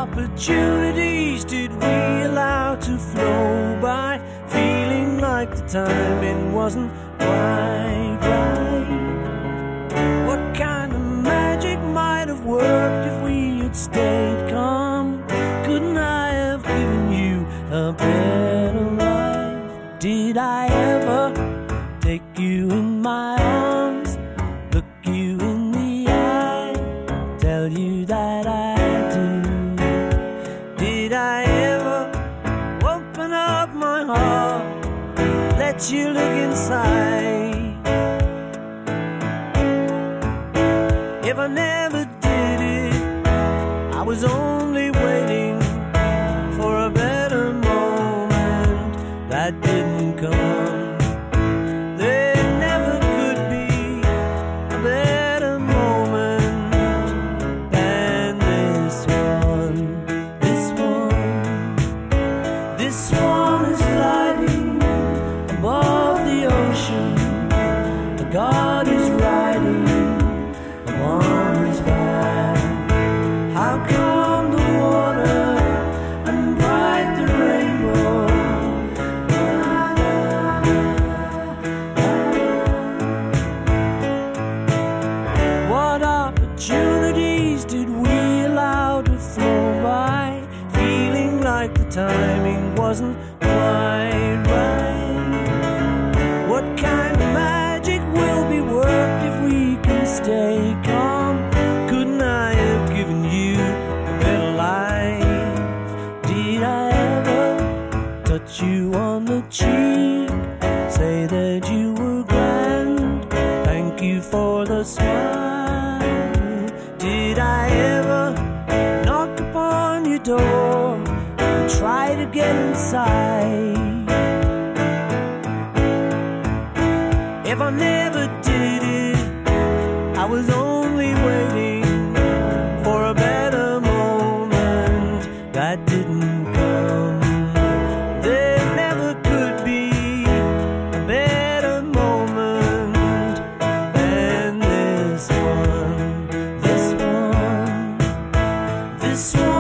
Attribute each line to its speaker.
Speaker 1: opportunities did we allow to flow by, feeling like the timing wasn't quite right? What kind of magic might have worked if we had stayed calm? Couldn't I have given you a better life? Did I ever take you in my arms, look you in the eye, tell you that I do? Did I ever open up my heart, let you look inside? If I never did it, I was only waiting for a better moment that didn't come. There never could be a better moment than this one. This one, this one is gliding above the ocean. The God is riding on his back. How calm the water and bright the rainbow. What opportunities did we allow to flow by, feeling like the timing wasn't quite right? What kind of magic will be worked if we can stay calm? Couldn't I have given you a better life? Did I ever touch you on the cheek, say that you were grand, thank you for the smile? Did I ever knock upon your door and try to get inside? If I never did it, I was only waiting for a better moment that didn't come. There never could be a better moment than this one. This one, this one.